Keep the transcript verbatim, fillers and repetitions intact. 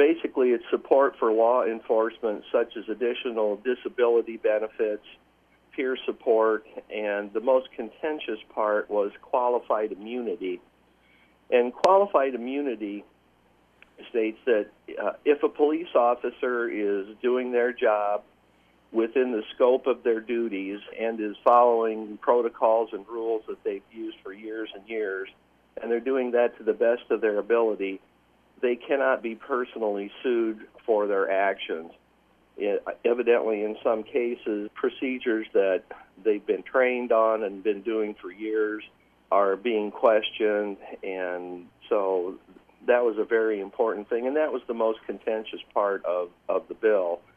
basically it's support for law enforcement, such as additional disability benefits, peer support, and the most contentious part was qualified immunity. And qualified immunity states that uh, if a police officer is doing their job within the scope of their duties and is following protocols and rules that they've used for years and years, and they're doing that to the best of their ability, they cannot be personally sued for their actions. It, evidently, in some cases, procedures that they've been trained on and been doing for years are being questioned, and so that was a very important thing, and that was the most contentious part of, of the bill.